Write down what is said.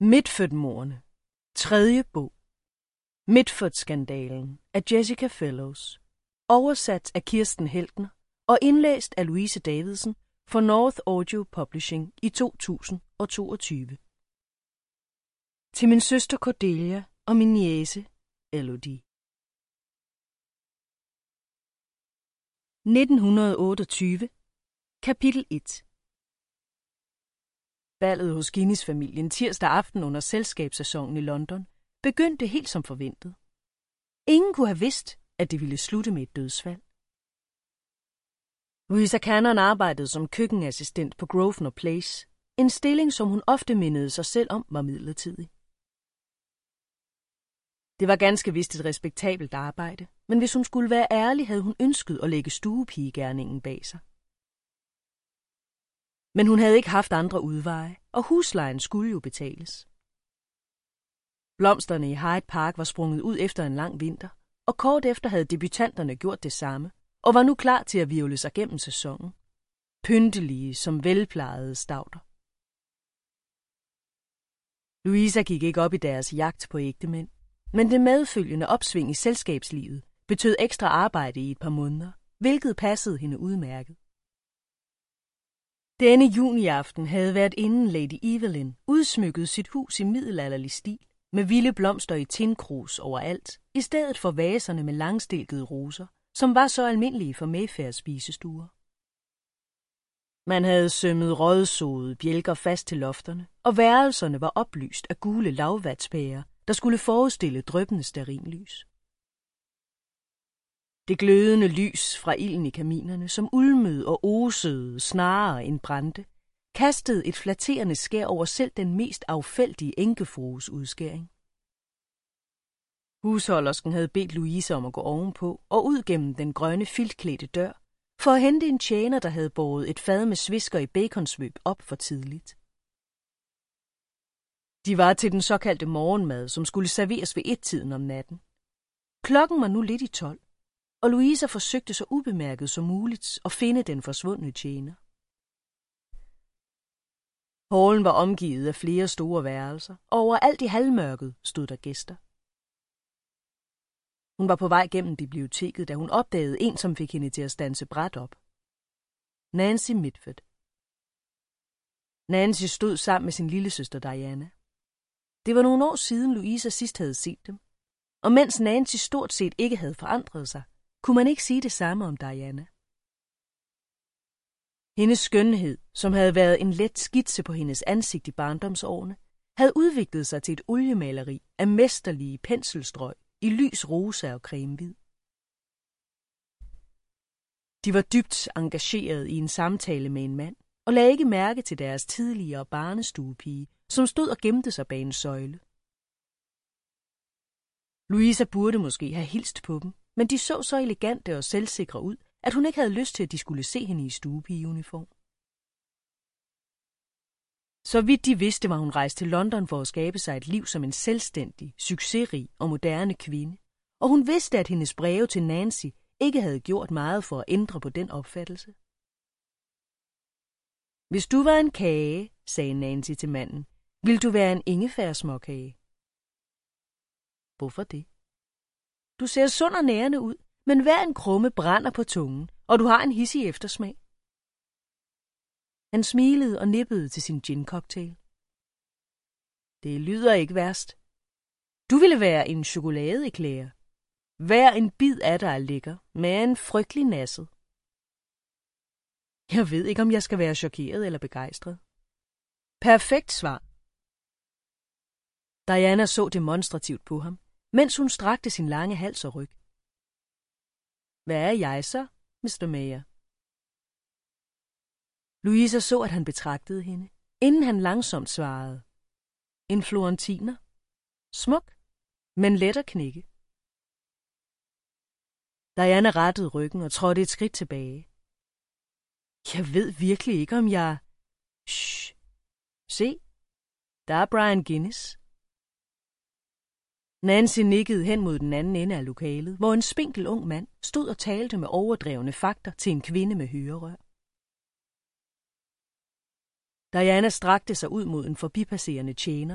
Mitford-mordene. 3. bog. Mitford-skandalen af Jessica Fellows. Oversat af Kirsten Heltner og indlæst af Louise Davidsen for North Audio Publishing i 2022. Til min søster Cordelia og min niece Elodie. 1928. Kapitel 1. Ballet hos Guinness-familien tirsdag aften under selskabssæsonen i London begyndte helt som forventet. Ingen kunne have vidst, at det ville slutte med et dødsfald. Louisa Cannon arbejdede som køkkenassistent på Grosvenor Place, en stilling, som hun ofte mindede sig selv om var midlertidig. Det var ganske vist et respektabelt arbejde, men hvis hun skulle være ærlig, havde hun ønsket at lægge stuepigegerningen bag sig. Men hun havde ikke haft andre udveje, og huslejen skulle jo betales. Blomsterne i Hyde Park var sprunget ud efter en lang vinter, og kort efter havde debutanterne gjort det samme, og var nu klar til at hvirvle sig gennem sæsonen. Pyntelige som velplejede stauder. Louisa gik ikke op i deres jagt på ægtemænd, men det medfølgende opsving i selskabslivet betød ekstra arbejde i et par måneder, hvilket passede hende udmærket. Denne juniaften havde været inden Lady Evelyn udsmykket sit hus i middelalderlig stil, med vilde blomster i tinkrus overalt, i stedet for vaserne med langstilkede roser, som var så almindelige for Mayfairs spisestuer. Man havde sømmet rådsåede bjælker fast til lofterne, og værelserne var oplyst af gule lavvatspærer, der skulle forestille dryppende stearinlys. Det glødende lys fra ilden i kaminerne, som ulmede og osede snarere end brændte, kastede et flatterende skær over selv den mest affældige enkefrues udskæring. Husholdersken havde bedt Louise om at gå ovenpå og ud gennem den grønne filtklædte dør, for at hente en tjener, der havde båret et fad med svisker i baconsvøb op for tidligt. De var til den såkaldte morgenmad, som skulle serveres ved 1-tiden om natten. Klokken var nu lidt i 12, og Louisa forsøgte så ubemærket som muligt at finde den forsvundne tjener. Hallen var omgivet af flere store værelser, og overalt i halvmørket stod der gæster. Hun var på vej gennem biblioteket, da hun opdagede en, som fik hende til at standse brat op. Nancy Mitford. Nancy stod sammen med sin lillesøster Diana. Det var nogle år siden, Louisa sidst havde set dem, og mens Nancy stort set ikke havde forandret sig, kunne man ikke sige det samme om Diana. Hendes skønhed, som havde været en let skitse på hendes ansigt i barndomsårene, havde udviklet sig til et oliemaleri af mesterlige penselstrøg i lys rosa og cremehvid. De var dybt engageret i en samtale med en mand, og lagde ikke mærke til deres tidligere barnestuepige, som stod og gemte sig bag en søjle. Louisa burde måske have hilst på dem, men de så elegante og selvsikre ud, at hun ikke havde lyst til, at de skulle se hende i stuepigeuniform. Så vidt de vidste, var hun rejst til London for at skabe sig et liv som en selvstændig, succesrig og moderne kvinde, og hun vidste, at hendes breve til Nancy ikke havde gjort meget for at ændre på den opfattelse. Hvis du var en kage, sagde Nancy til manden, ville du være en ingefærsmåkage. Hvorfor det? Du ser sund og nærende ud, men hver en krumme brænder på tungen, og du har en hissig eftersmag. Han smilede og nippede til sin gin-cocktail. Det lyder ikke værst. Du ville være en chokoladeeklære. Hver en bid af dig er lækker, men frygtelig nasset. Jeg ved ikke, om jeg skal være chokeret eller begejstret. Perfekt svar. Diana så demonstrativt på ham, mens hun strakte sin lange hals og ryg. Hvad er jeg så, Mr. Mayor? Louisa så, at han betragtede hende, inden han langsomt svarede. En florentiner. Smuk, men let at knække. Diana rettede ryggen og trådte et skridt tilbage. Jeg ved virkelig ikke, om jeg... Shh. Se, der er Brian Guinness. Nancy nikkede hen mod den anden ende af lokalet, hvor en spinkel ung mand stod og talte med overdrevne fakter til en kvinde med hørerør. Diana strakte sig ud mod en forbipasserende tjener